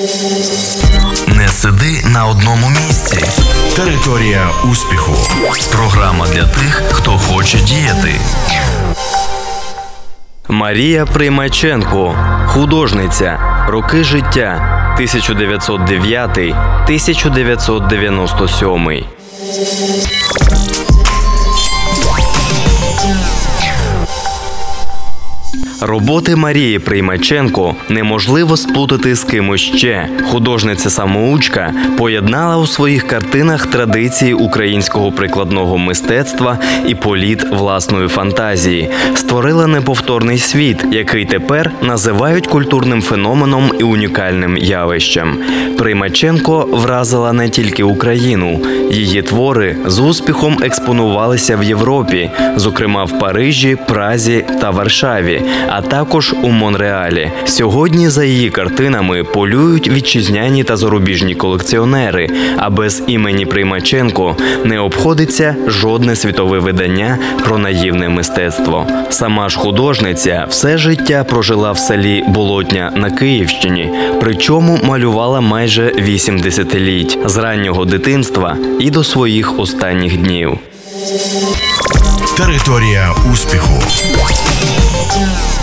Не сиди на одному місці. Територія успіху. Програма для тих, хто хоче діяти. Марія Приймаченко. Художниця. Роки життя. 1909-1997. Роботи Марії Приймаченко неможливо сплутати з кимось ще. Художниця-самоучка поєднала у своїх картинах традиції українського прикладного мистецтва і політ власної фантазії. Створила неповторний світ, який тепер називають культурним феноменом і унікальним явищем. Приймаченко вразила не тільки Україну. Її твори з успіхом експонувалися в Європі, зокрема в Парижі, Празі та Варшаві, а також у Монреалі. Сьогодні за її картинами полюють вітчизняні та зарубіжні колекціонери, а без імені Приймаченко не обходиться жодне світове видання про наївне мистецтво. Сама ж художниця все життя прожила в селі Болотня на Київщині, причому малювала майже 8 десятиліть, з раннього дитинства і до своїх останніх днів. Територія успіху.